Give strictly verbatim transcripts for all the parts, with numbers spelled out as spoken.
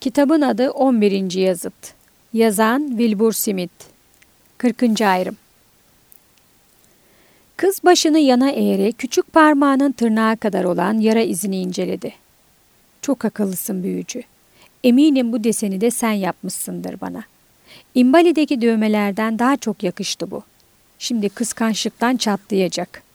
Kitabın adı on birinci Yazıt. Yazan Wilbur Smith. kırkıncı Ayrım. Kız başını yana eğerek küçük parmağının tırnağı kadar olan yara izini inceledi. "Çok akıllısın büyücü. Eminim bu deseni de sen yapmışsındır bana. İmbali'deki dövmelerden daha çok yakıştı bu. Şimdi kıskançlıktan çatlayacak."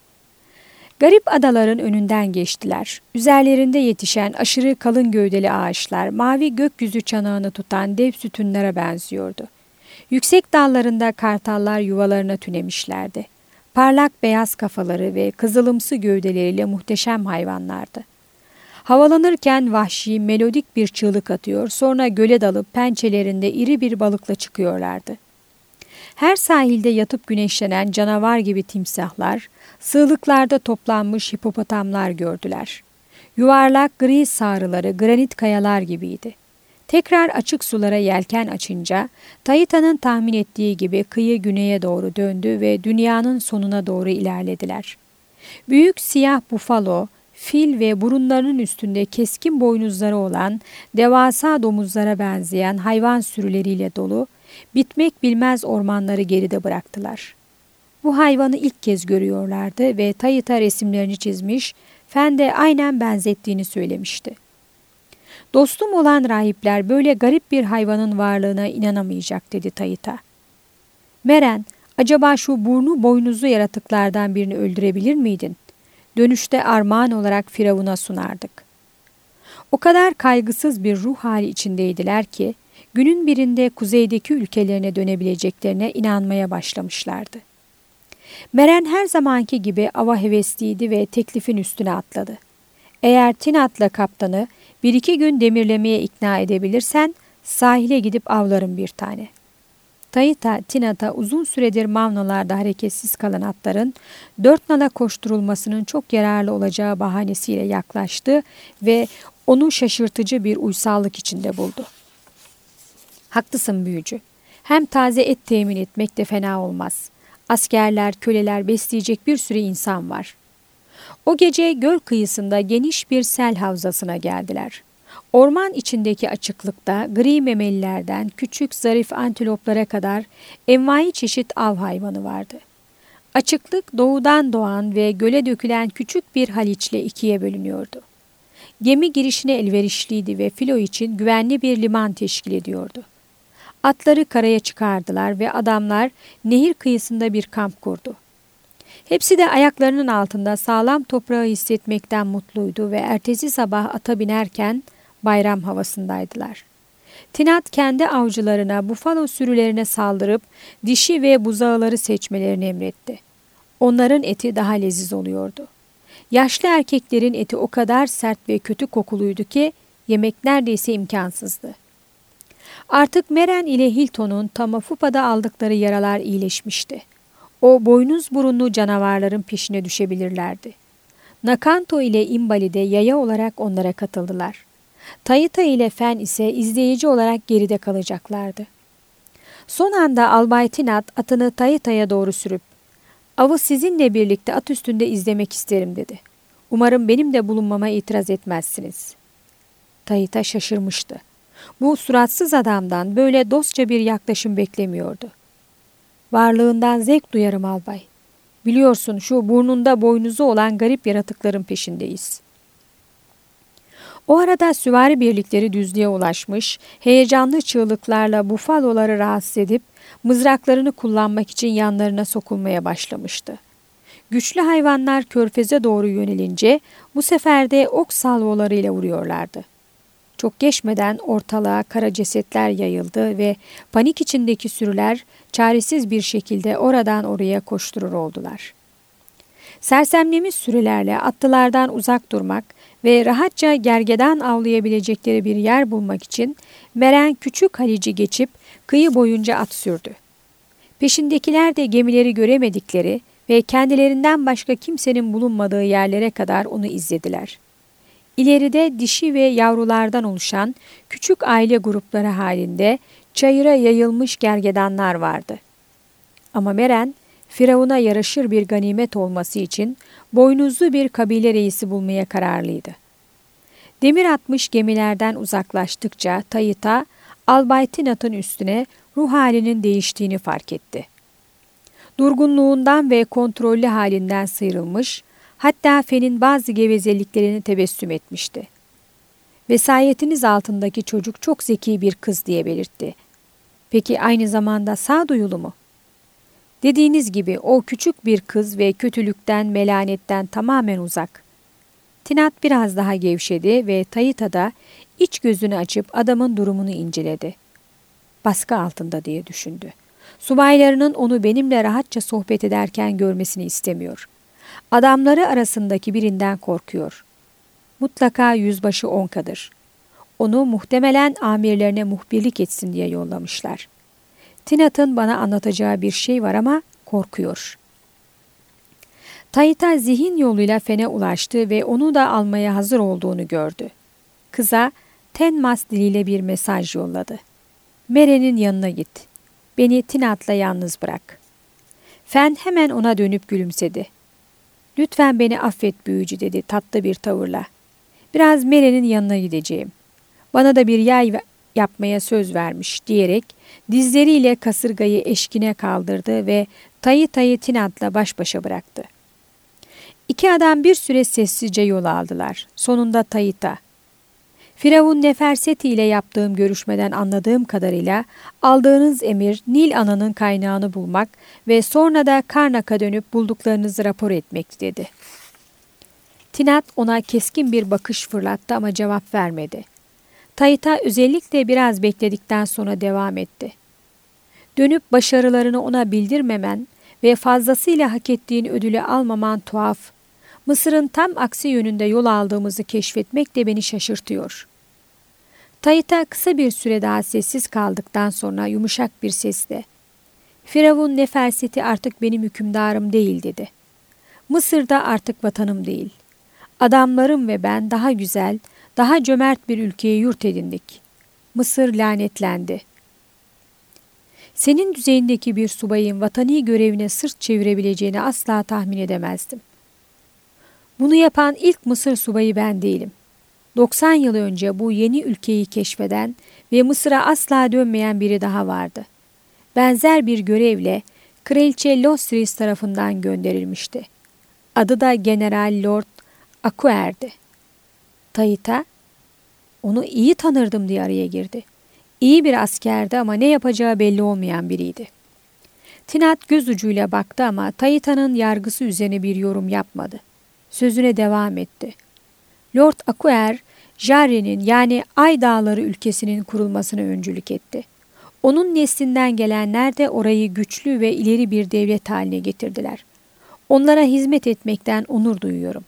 Garip adaların önünden geçtiler. Üzerlerinde yetişen aşırı kalın gövdeli ağaçlar, mavi gökyüzü çanağını tutan dev sütunlara benziyordu. Yüksek dallarında kartallar yuvalarına tünemişlerdi. Parlak beyaz kafaları ve kızılımsı gövdeleriyle muhteşem hayvanlardı. Havalanırken vahşi, melodik bir çığlık atıyor, sonra göle dalıp pençelerinde iri bir balıkla çıkıyorlardı. Her sahilde yatıp güneşlenen canavar gibi timsahlar, sığlıklarda toplanmış hipopotamlar gördüler. Yuvarlak gri sağrıları granit kayalar gibiydi. Tekrar açık sulara yelken açınca, Tahita'nın tahmin ettiği gibi kıyı güneye doğru döndü ve dünyanın sonuna doğru ilerlediler. Büyük siyah bufalo, fil ve burunlarının üstünde keskin boynuzları olan devasa domuzlara benzeyen hayvan sürüleriyle dolu, bitmek bilmez ormanları geride bıraktılar. Bu hayvanı ilk kez görüyorlardı ve Tahita resimlerini çizmiş, Fen de aynen benzettiğini söylemişti. "Dostum olan rahipler böyle garip bir hayvanın varlığına inanamayacak," dedi Tahita. "Meren, acaba şu burnu boynuzlu yaratıklardan birini öldürebilir miydin? Dönüşte armağan olarak Firavun'a sunardık." O kadar kaygısız bir ruh hali içindeydiler ki, günün birinde kuzeydeki ülkelerine dönebileceklerine inanmaya başlamışlardı. Meren her zamanki gibi ava hevesliydi ve teklifin üstüne atladı. "Eğer Tinat'la kaptanı bir iki gün demirlemeye ikna edebilirsen sahile gidip avlarım bir tane." Tahita, Tinat'a uzun süredir mavnalarda hareketsiz kalan atların dört nala koşturulmasının çok yararlı olacağı bahanesiyle yaklaştı ve onu şaşırtıcı bir uysallık içinde buldu. "Haklısın büyücü. Hem taze et temin etmek de fena olmaz. Askerler, köleler besleyecek bir sürü insan var." O gece göl kıyısında geniş bir sel havzasına geldiler. Orman içindeki açıklıkta gri memelilerden küçük zarif antiloplara kadar envai çeşit av hayvanı vardı. Açıklık doğudan doğan ve göle dökülen küçük bir haliçle ikiye bölünüyordu. Gemi girişine elverişliydi ve filo için güvenli bir liman teşkil ediyordu. Atları karaya çıkardılar ve adamlar nehir kıyısında bir kamp kurdu. Hepsi de ayaklarının altında sağlam toprağı hissetmekten mutluydu ve ertesi sabah ata binerken bayram havasındaydılar. Tinat kendi avcılarına bufalo sürülerine saldırıp dişi ve buzağıları seçmelerini emretti. Onların eti daha leziz oluyordu. Yaşlı erkeklerin eti o kadar sert ve kötü kokuluydu ki yemek neredeyse imkansızdı. Artık Meren ile Hilton'un Tamafupa'da aldıkları yaralar iyileşmişti. O boynuz burunlu canavarların peşine düşebilirlerdi. Nakanto ile İmbali de yaya olarak onlara katıldılar. Tahita ile Fen ise izleyici olarak geride kalacaklardı. Son anda Albay Tinat atını Tahita'ya doğru sürüp "Avı sizinle birlikte at üstünde izlemek isterim," dedi. "Umarım benim de bulunmama itiraz etmezsiniz." Tahita şaşırmıştı. Bu suratsız adamdan böyle dostça bir yaklaşım beklemiyordu. "Varlığından zevk duyarım albay. Biliyorsun şu burnunda boynuzu olan garip yaratıkların peşindeyiz." O arada süvari birlikleri düzlüğe ulaşmış, heyecanlı çığlıklarla bufaloları rahatsız edip mızraklarını kullanmak için yanlarına sokulmaya başlamıştı. Güçlü hayvanlar körfeze doğru yönelince bu sefer de ok salvolarıyla vuruyorlardı. Çok geçmeden ortalığa kara cesetler yayıldı ve panik içindeki sürüler çaresiz bir şekilde oradan oraya koşturur oldular. Sersemlemiş sürülerle atlılardan uzak durmak ve rahatça gergedan avlayabilecekleri bir yer bulmak için Meren küçük halici geçip kıyı boyunca at sürdü. Peşindekiler de gemileri göremedikleri ve kendilerinden başka kimsenin bulunmadığı yerlere kadar onu izlediler. İleride dişi ve yavrulardan oluşan küçük aile grupları halinde çayıra yayılmış gergedanlar vardı. Ama Meren, Firavun'a yaraşır bir ganimet olması için boynuzlu bir kabile reisi bulmaya kararlıydı. Demir atmış gemilerden uzaklaştıkça Tayita, Albay Tinath'ın üstüne ruh halinin değiştiğini fark etti. Durgunluğundan ve kontrollü halinden sıyrılmış, hatta Fen'in bazı gevezeliklerini tebessüm etmişti. Vesayetiniz altındaki çocuk çok zeki bir kız diye belirtti. Peki aynı zamanda sağduyulu mu? Dediğiniz gibi o küçük bir kız ve kötülükten, melanetten tamamen uzak. Tinath biraz daha gevşedi ve Tayita da iç gözünü açıp adamın durumunu inceledi. Baskı altında diye düşündü. Subaylarının onu benimle rahatça sohbet ederken görmesini istemiyor. Adamları arasındaki birinden korkuyor. Mutlaka yüzbaşı Onka'dır. Onu muhtemelen amirlerine muhbirlik etsin diye yollamışlar. Tinath'ın bana anlatacağı bir şey var ama korkuyor. Tayita zihin yoluyla Fen'e ulaştı ve onu da almaya hazır olduğunu gördü. Kıza Tenmas diliyle bir mesaj yolladı. Meren'in yanına git. Beni Tinath'la yalnız bırak. Fen hemen ona dönüp gülümsedi. Lütfen beni affet büyücü dedi tatlı bir tavırla. Biraz Meren'in yanına gideceğim. Bana da bir yay yapmaya söz vermiş diyerek dizleriyle kasırgayı eşkine kaldırdı ve Tayita'yı Tinath'la baş başa bıraktı. İki adam bir süre sessizce yol aldılar. Sonunda Tayita, Firavun Neferseti ile yaptığım görüşmeden anladığım kadarıyla aldığınız emir Nil Ana'nın kaynağını bulmak ve sonra da Karnak'a dönüp bulduklarınızı rapor etmek dedi. Tinath ona keskin bir bakış fırlattı ama cevap vermedi. Tayita özellikle biraz bekledikten sonra devam etti. Dönüp başarılarını ona bildirmemen ve fazlasıyla hak ettiğin ödülü almaman tuhaf. Mısır'ın tam aksi yönünde yol aldığımızı keşfetmek de beni şaşırtıyor. Tayita kısa bir süre daha sessiz kaldıktan sonra yumuşak bir sesle, Firavun Neferseti artık benim hükümdarım değil dedi. Mısır'da artık vatanım değil. Adamlarım ve ben daha güzel, daha cömert bir ülkeye yurt edindik. Mısır lanetlendi. Senin düzeyindeki bir subayın vatani görevine sırt çevirebileceğini asla tahmin edemezdim. Bunu yapan ilk Mısır subayı ben değilim. doksan yıl önce bu yeni ülkeyi keşfeden ve Mısır'a asla dönmeyen biri daha vardı. Benzer bir görevle Kraliçe Losris tarafından gönderilmişti. Adı da General Lord Akuer'di. Tayita, onu iyi tanırdım diye araya girdi. İyi bir askerdi ama ne yapacağı belli olmayan biriydi. Tinath göz ucuyla baktı ama Tayita'nın yargısı üzerine bir yorum yapmadı. Sözüne devam etti. Lord Akuer, Jarre'nin yani Ay Dağları ülkesinin kurulmasına öncülük etti. Onun neslinden gelenler de orayı güçlü ve ileri bir devlet haline getirdiler. Onlara hizmet etmekten onur duyuyorum.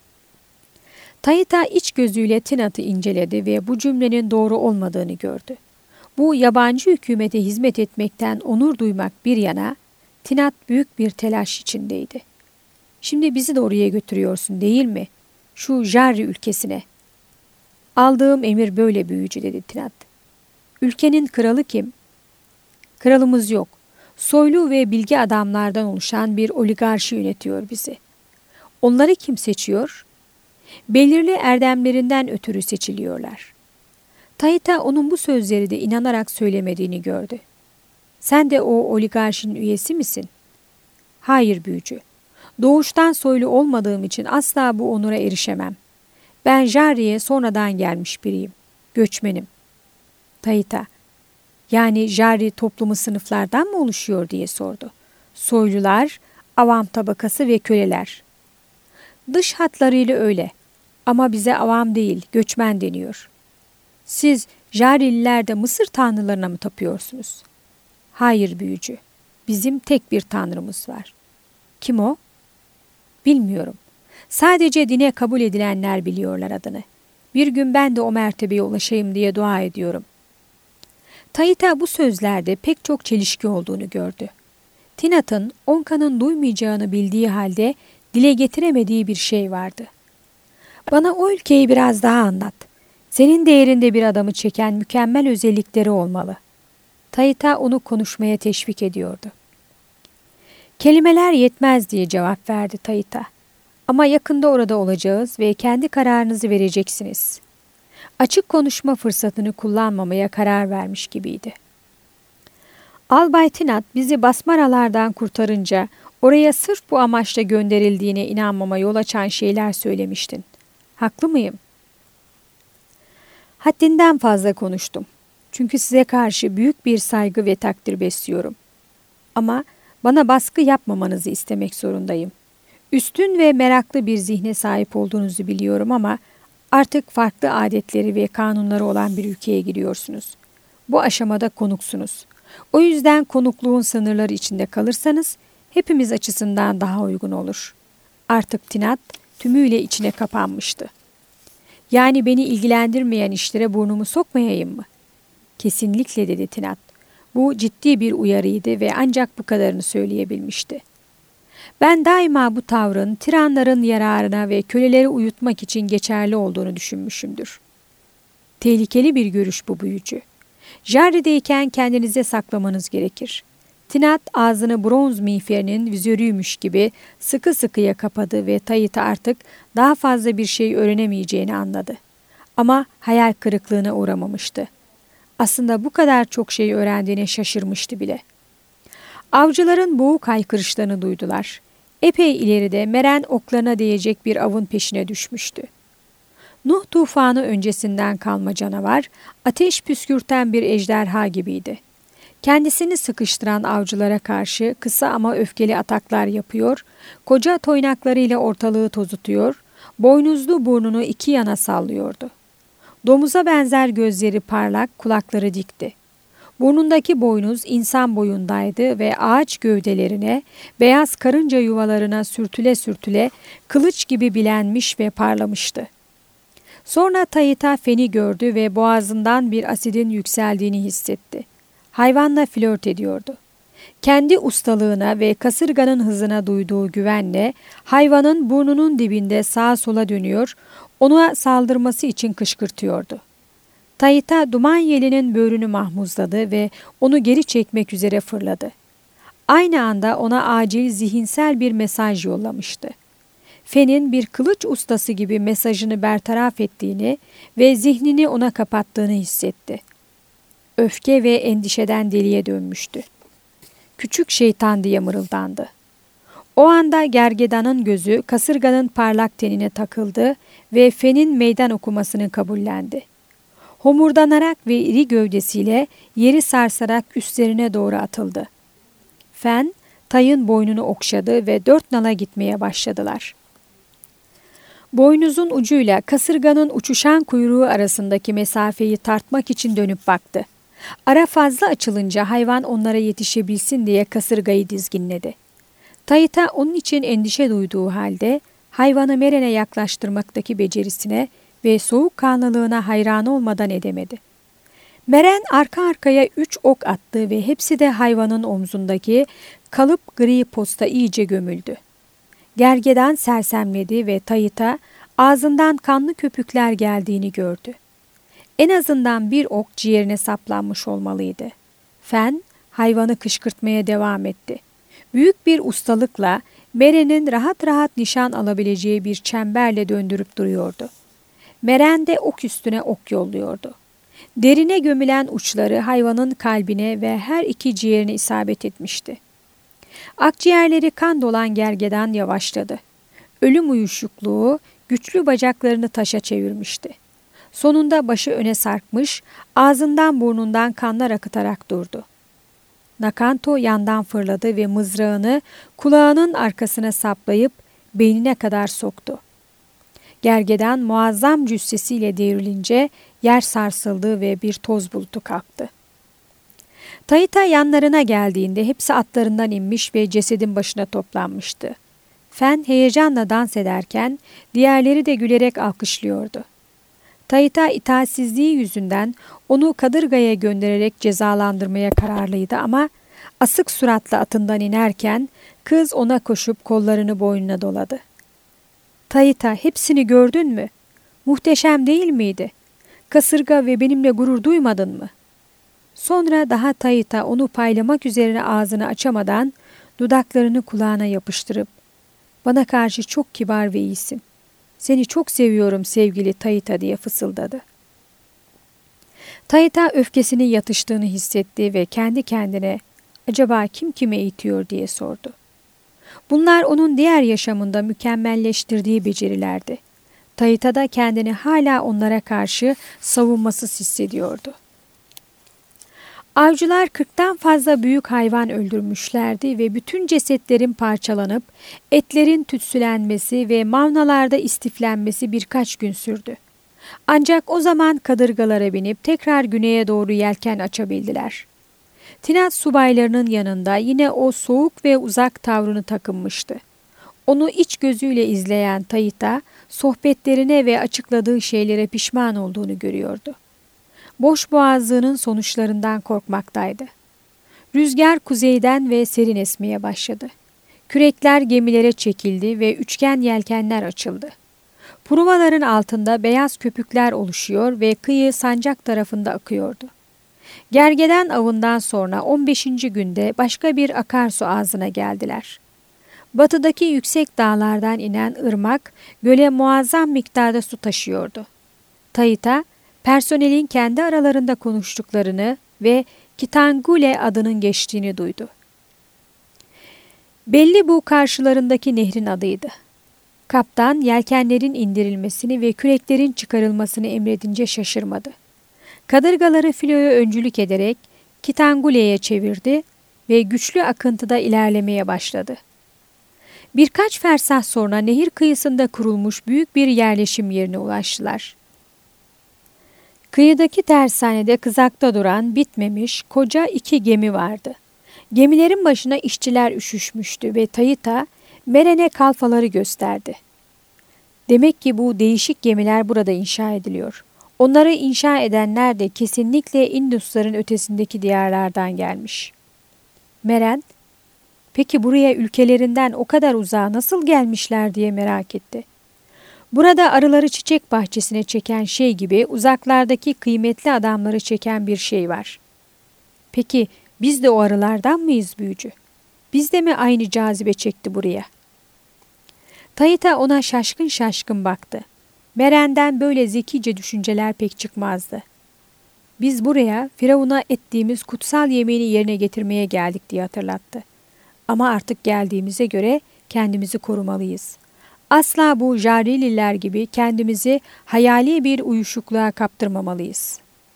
Tayita iç gözüyle Tinath'ı inceledi ve bu cümlenin doğru olmadığını gördü. Bu yabancı hükümete hizmet etmekten onur duymak bir yana, Tinath büyük bir telaş içindeydi. Şimdi bizi de oraya götürüyorsun değil mi? Şu Jarre ülkesine. Aldığım emir böyle büyücü dedi Tinath. Ülkenin kralı kim? Kralımız yok. Soylu ve bilgi adamlardan oluşan bir oligarşi yönetiyor bizi. Onları kim seçiyor? Belirli erdemlerinden ötürü seçiliyorlar. Tayita onun bu sözleri de inanarak söylemediğini gördü. Sen de o oligarşinin üyesi misin? Hayır büyücü. Doğuştan soylu olmadığım için asla bu onura erişemem. Ben Jarre'ye sonradan gelmiş biriyim. Göçmenim. Tayita, yani Jarre toplumu sınıflardan mı oluşuyor diye sordu. Soylular, avam tabakası ve köleler. Dış hatlarıyla öyle ama bize avam değil, göçmen deniyor. Siz Jarreliler de Mısır tanrılarına mı tapıyorsunuz? Hayır büyücü, bizim tek bir tanrımız var. Kim o? Bilmiyorum. Sadece dine kabul edilenler biliyorlar adını. Bir gün ben de o mertebeye ulaşayım diye dua ediyorum. Tayita bu sözlerde pek çok çelişki olduğunu gördü. Tinath'ın Onka'nın duymayacağını bildiği halde dile getiremediği bir şey vardı. Bana o ülkeyi biraz daha anlat. Senin değerinde bir adamı çeken mükemmel özellikleri olmalı. Tayita onu konuşmaya teşvik ediyordu. Kelimeler yetmez diye cevap verdi Tayita. Ama yakında orada olacağız ve kendi kararınızı vereceksiniz. Açık konuşma fırsatını kullanmamaya karar vermiş gibiydi. Albay Tinat bizi basmaralardan kurtarınca oraya sırf bu amaçla gönderildiğine inanmama yol açan şeyler söylemiştin. Haklı mıyım? Haddinden fazla konuştum. Çünkü size karşı büyük bir saygı ve takdir besliyorum. Ama bana baskı yapmamanızı istemek zorundayım. Üstün ve meraklı bir zihne sahip olduğunuzu biliyorum ama artık farklı adetleri ve kanunları olan bir ülkeye giriyorsunuz. Bu aşamada konuksunuz. O yüzden konukluğun sınırları içinde kalırsanız hepimiz açısından daha uygun olur. Artık Tinat tümüyle içine kapanmıştı. Yani beni ilgilendirmeyen işlere burnumu sokmayayım mı? Kesinlikle dedi Tinat. Bu ciddi bir uyarıydı ve ancak bu kadarını söyleyebilmişti. Ben daima bu tavrın tiranların yararına ve köleleri uyutmak için geçerli olduğunu düşünmüşümdür. Tehlikeli bir görüş bu büyücü. Jarre'deyken kendinize saklamanız gerekir. Tinat ağzını bronz miğferinin vizörüymüş gibi sıkı sıkıya kapadı ve Tait'a artık daha fazla bir şey öğrenemeyeceğini anladı. Ama hayal kırıklığına uğramamıştı. Aslında bu kadar çok şey öğrendiğine şaşırmıştı bile. Avcıların boğuk haykırışlarını duydular. Epey ileride Meren oklarına değecek bir avın peşine düşmüştü. Nuh tufanı öncesinden kalma canavar, ateş püskürten bir ejderha gibiydi. Kendisini sıkıştıran avcılara karşı kısa ama öfkeli ataklar yapıyor, koca toynaklarıyla ortalığı tozutuyor, boynuzlu burnunu iki yana sallıyordu. Domuza benzer gözleri parlak, kulakları dikti. Burnundaki boynuz insan boyundaydı ve ağaç gövdelerine, beyaz karınca yuvalarına sürtüle sürtüle kılıç gibi bilenmiş ve parlamıştı. Sonra Tait'a feni gördü ve boğazından bir asidin yükseldiğini hissetti. Hayvanla flört ediyordu. Kendi ustalığına ve kasırganın hızına duyduğu güvenle hayvanın burnunun dibinde sağa sola dönüyor, ona saldırması için kışkırtıyordu. Tait'a duman yelinin böğrünü mahmuzladı ve onu geri çekmek üzere fırladı. Aynı anda ona acil zihinsel bir mesaj yollamıştı. Fen'in bir kılıç ustası gibi mesajını bertaraf ettiğini ve zihnini ona kapattığını hissetti. Öfke ve endişeden deliye dönmüştü. Küçük şeytan diye mırıldandı. O anda gergedanın gözü kasırganın parlak tenine takıldı ve Fen'in meydan okumasını kabullendi. Homurdanarak ve iri gövdesiyle yeri sarsarak üstlerine doğru atıldı. Fen, Tay'ın boynunu okşadı ve dört nala gitmeye başladılar. Boynuzun ucuyla kasırganın uçuşan kuyruğu arasındaki mesafeyi tartmak için dönüp baktı. Ara fazla açılınca hayvan onlara yetişebilsin diye kasırgayı dizginledi. Tait'a onun için endişe duyduğu halde hayvanı Meren'e yaklaştırmaktaki becerisine ve soğukkanlılığına hayran olmadan edemedi. Meren arka arkaya üç ok attı ve hepsi de hayvanın omzundaki kalıp gri posta iyice gömüldü. Gergedan sersemledi ve Tait'a ağzından kanlı köpükler geldiğini gördü. En azından bir ok ciğerine saplanmış olmalıydı. Fen hayvanı kışkırtmaya devam etti. Büyük bir ustalıkla Meren'in rahat rahat nişan alabileceği bir çemberle döndürüp duruyordu. Meren de ok üstüne ok yolluyordu. Derine gömülen uçları hayvanın kalbine ve her iki ciğerine isabet etmişti. Akciğerleri kan dolan gergedan yavaşladı. Ölüm uyuşukluğu güçlü bacaklarını taşa çevirmişti. Sonunda başı öne sarkmış, ağzından burnundan kanlar akıtarak durdu. Nakanto yandan fırladı ve mızrağını kulağının arkasına saplayıp beynine kadar soktu. Gergedan muazzam cüssesiyle devrilince yer sarsıldı ve bir toz bulutu kalktı. Tait'a yanlarına geldiğinde hepsi atlarından inmiş ve cesedin başına toplanmıştı. Fen heyecanla dans ederken diğerleri de gülerek alkışlıyordu. Tait'a itaatsizliği yüzünden onu kadırgaya göndererek cezalandırmaya kararlıydı ama asık suratla atından inerken kız ona koşup kollarını boynuna doladı. Tait'a, hepsini gördün mü? Muhteşem değil miydi? Kasırga ve benimle gurur duymadın mı? Sonra daha Tait'a onu paylamak üzerine ağzını açamadan dudaklarını kulağına yapıştırıp "Bana karşı çok kibar ve iyisin. Seni çok seviyorum sevgili Tait'a" diye fısıldadı. Tayita öfkesinin yatıştığını hissetti ve kendi kendine acaba kim kime eğitiyor diye sordu. Bunlar onun diğer yaşamında mükemmelleştirdiği becerilerdi. Tayita da kendini hala onlara karşı savunmasız hissediyordu. Avcılar kırktan fazla büyük hayvan öldürmüşlerdi ve bütün cesetlerin parçalanıp etlerin tütsülenmesi ve mavnalarda istiflenmesi birkaç gün sürdü. Ancak o zaman kadırgalara binip tekrar güneye doğru yelken açabildiler. Tinat subaylarının yanında yine o soğuk ve uzak tavrını takınmıştı. Onu iç gözüyle izleyen Tayita, sohbetlerine ve açıkladığı şeylere pişman olduğunu görüyordu. Boşboğazlığının sonuçlarından korkmaktaydı. Rüzgar kuzeyden ve serin esmeye başladı. Kürekler gemilere çekildi ve üçgen yelkenler açıldı. Pruvaların altında beyaz köpükler oluşuyor ve kıyı sancak tarafında akıyordu. Gergeden avından sonra on beşinci günde başka bir akarsu ağzına geldiler. Batıdaki yüksek dağlardan inen ırmak göle muazzam miktarda su taşıyordu. Tayita, personelin kendi aralarında konuştuklarını ve Kitangule adının geçtiğini duydu. Belli bu karşılarındaki nehrin adıydı. Kaptan yelkenlerin indirilmesini ve küreklerin çıkarılmasını emredince şaşırmadı. Kadırgaları filoya öncülük ederek Kitangule'ye çevirdi ve güçlü akıntıda ilerlemeye başladı. Birkaç fersah sonra nehir kıyısında kurulmuş büyük bir yerleşim yerine ulaştılar. Kıyıdaki tersanede kızakta duran bitmemiş koca iki gemi vardı. Gemilerin başına işçiler üşüşmüştü ve Tayita Meren'e kalfaları gösterdi. Demek ki bu değişik gemiler burada inşa ediliyor. Onları inşa edenler de kesinlikle Indusların ötesindeki diyarlardan gelmiş. Meren, peki buraya ülkelerinden o kadar uzağa nasıl gelmişler diye merak etti. Burada arıları çiçek bahçesine çeken şey gibi uzaklardaki kıymetli adamları çeken bir şey var. Peki biz de o arılardan mıyız büyücü? Biz de mi aynı cazibe çekti buraya? Tayita ona şaşkın şaşkın baktı. Meren'den böyle zekice düşünceler pek çıkmazdı. Biz buraya Firavun'a ettiğimiz kutsal yemeğini yerine getirmeye geldik diye hatırlattı. Ama artık geldiğimize göre kendimizi korumalıyız. Asla bu Jarililer gibi kendimizi hayali bir uyuşukluğa kaptırmamalıyız.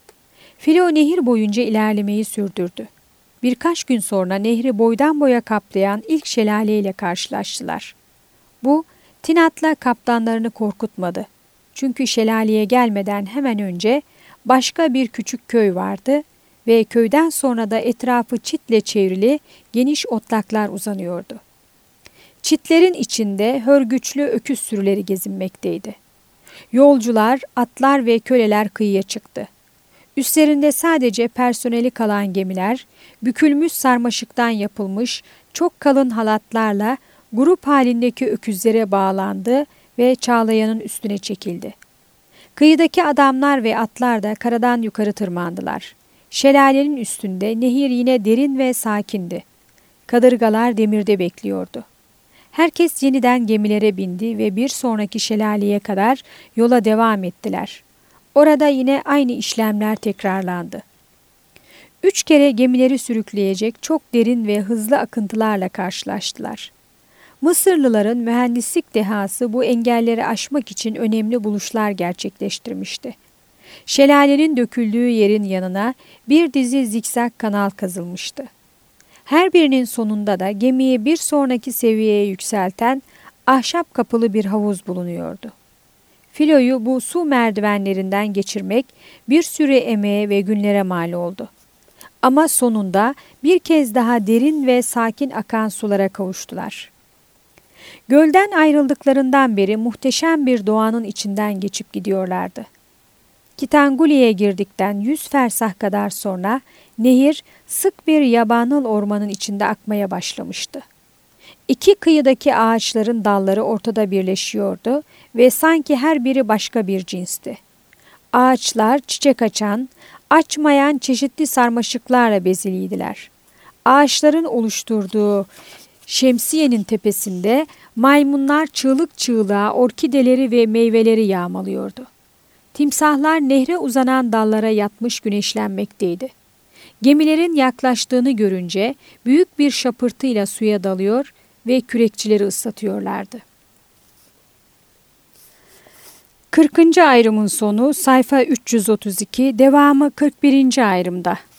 Filo nehir boyunca ilerlemeyi sürdürdü. Birkaç gün sonra nehri boydan boya kaplayan ilk şelaleyle karşılaştılar. Bu, Tinat'la kaptanlarını korkutmadı. Çünkü şelaleye gelmeden hemen önce başka bir küçük köy vardı ve köyden sonra da etrafı çitle çevrili geniş otlaklar uzanıyordu. Çitlerin içinde hörgüçlü öküz sürüleri gezinmekteydi. Yolcular, atlar ve köleler kıyıya çıktı. Üstlerinde sadece personeli kalan gemiler, bükülmüş sarmaşıktan yapılmış çok kalın halatlarla grup halindeki öküzlere bağlandı ve çağlayanın üstüne çekildi. Kıyıdaki adamlar ve atlar da karadan yukarı tırmandılar. Şelalenin üstünde nehir yine derin ve sakindi. Kadırgalar demirde bekliyordu. Herkes yeniden gemilere bindi ve bir sonraki şelaleye kadar yola devam ettiler. Orada yine aynı işlemler tekrarlandı. Üç kere gemileri sürükleyecek çok derin ve hızlı akıntılarla karşılaştılar. Mısırlıların mühendislik dehası bu engelleri aşmak için önemli buluşlar gerçekleştirmişti. Şelalenin döküldüğü yerin yanına bir dizi zikzak kanal kazılmıştı. Her birinin sonunda da gemiyi bir sonraki seviyeye yükselten ahşap kapılı bir havuz bulunuyordu. Filoyu bu su merdivenlerinden geçirmek bir sürü emeğe ve günlere mal oldu. Ama sonunda bir kez daha derin ve sakin akan sulara kavuştular. Gölden ayrıldıklarından beri muhteşem bir doğanın içinden geçip gidiyorlardı. Kitanguli'ye girdikten yüz fersah kadar sonra nehir sık bir yabanıl ormanın içinde akmaya başlamıştı. İki kıyıdaki ağaçların dalları ortada birleşiyordu ve sanki her biri başka bir cinsti. Ağaçlar çiçek açan, açmayan çeşitli sarmaşıklarla beziliydiler. Ağaçların oluşturduğu şemsiyenin tepesinde maymunlar çığlık çığlığa orkideleri ve meyveleri yağmalıyordu. Timsahlar nehre uzanan dallara yatmış güneşlenmekteydi. Gemilerin yaklaştığını görünce büyük bir şapırtıyla suya dalıyor ve kürekçileri ıslatıyorlardı. kırkıncı ayrımın sonu sayfa üç yüz otuz iki, devamı kırk birinci ayrımda.